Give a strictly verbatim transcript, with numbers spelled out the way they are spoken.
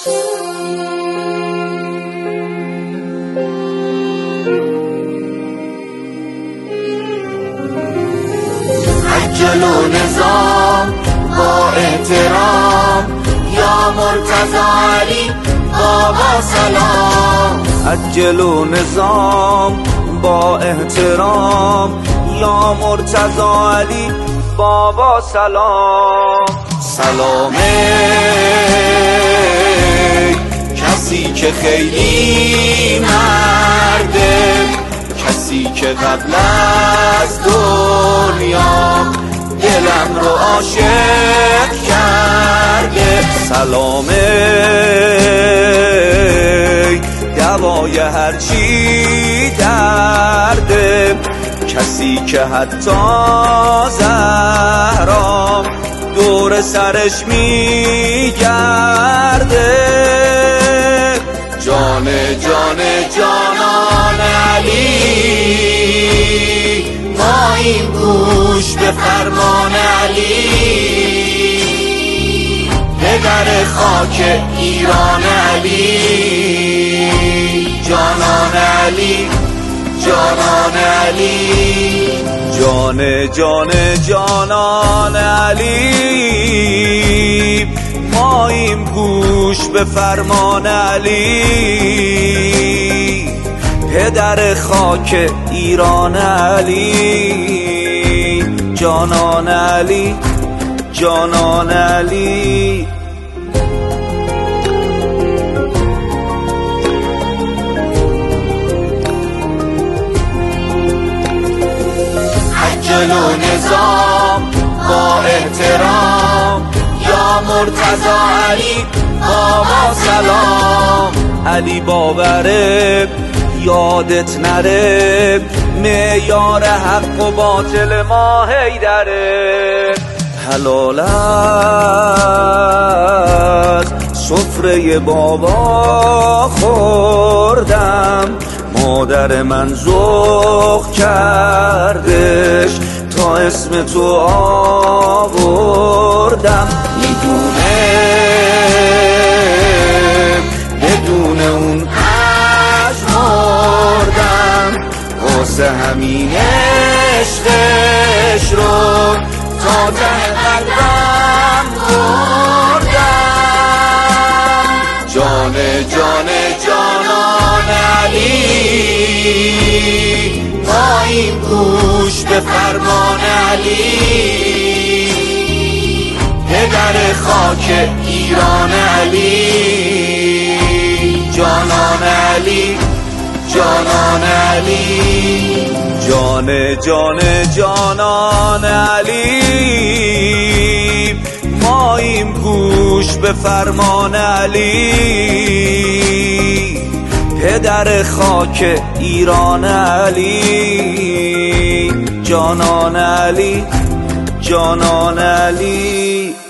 عجل و نظام با احترام یا مرتضی علی بابا سلام. عجل و نظام با احترام یا مرتضی علی بابا سلام. سلامه کسی که خیلی مرده، کسی که قبل از دنیا دلم رو عاشق کرده. سلامه دوای هرچی درده، کسی که حتی زهرا دور سرش میگرده. جان جان جانان علی ماییم گوش به فرمان علی. پدر خاک ایران علی، جانان علی جانان علی. جان جان جانان علی ماییم گوش به فرمان علی. پدر خاک ایران علی، جانان علی جانان علی. عجل و نظام با احترام یا مرتضی علی بابا سلام. علی باوره یادت نره، معیار حق و باطل ما حیدره. حلال از سفره بابا خوردم، مادر من ذوق کردش تا اسم تو آوردم. میدونه بدون اون مردم، واسه همین عشقش رو تا ته قلبم بردم. جان جان جانان علی ماییم گوش به فرمان علی. پدر خاک ایران علی، جانان علی جانان علی. جان جان جانان علی ماییم گوش به فرمان علی. پدر خاک ایران علی، جانان علی جانان علی.